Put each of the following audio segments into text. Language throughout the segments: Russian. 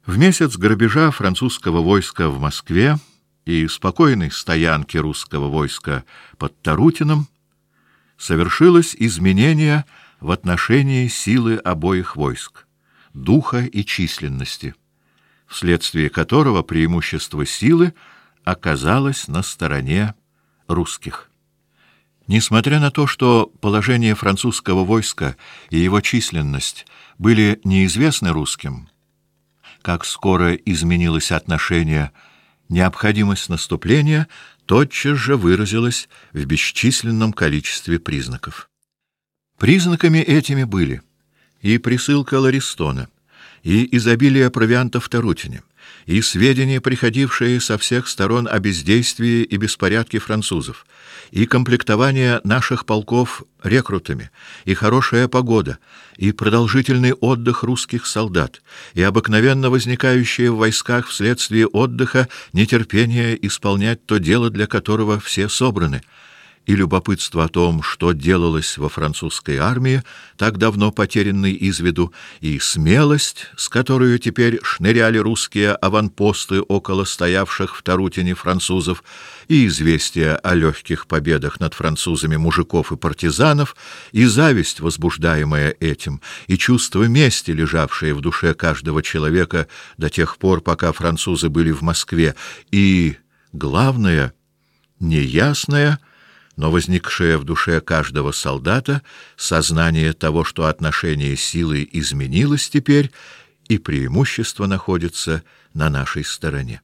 В месяц грабежа французского войска в Москве и спокойной стоянки русского войска под Тарутином совершилось изменение в отношении силы обоих войск, духа и численности, вследствие которого преимущество силы оказалось на стороне русских. Несмотря на то, что положение французского войска и его численность были неизвестны русским, как скоро изменилось отношение, необходимость наступления тотчас же выразилась в бесчисленном количестве признаков. Признаками этими были и присылка Ларистона, и изобилие провианта в Тарутине, и сведения, приходившие со всех сторон о бездействии и беспорядке французов, и комплектование наших полков рекрутами, и хорошая погода, и продолжительный отдых русских солдат, и обыкновенно возникающее в войсках вследствие отдыха нетерпение исполнять то дело, для которого все собраны, и любопытство о том, что делалось во французской армии, так давно потерянной из виду, и смелость, с которой теперь шныряли русские аванпосты около стоявших в Тарутине французов, и известия о легких победах над французами мужиков и партизанов, и зависть, возбуждаемая этим, и чувство мести, лежавшее в душе каждого человека до тех пор, пока французы были в Москве, и, главное, неясное, но возникшее в душе каждого солдата сознание того, что отношение силы изменилось теперь, и преимущество находится на нашей стороне.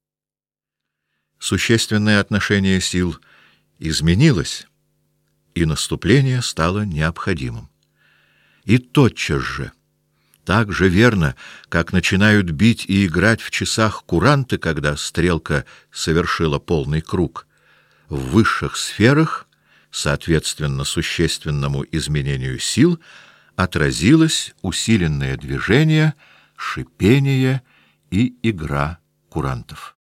Существенное отношение сил изменилось, и наступление стало необходимым. И тотчас же, так же верно, как начинают бить и играть в часах куранты, когда стрелка совершила полный круг, в высших сферах, соответственно существенному изменению сил, отразилось усиленное движение, шипение и игра курантов.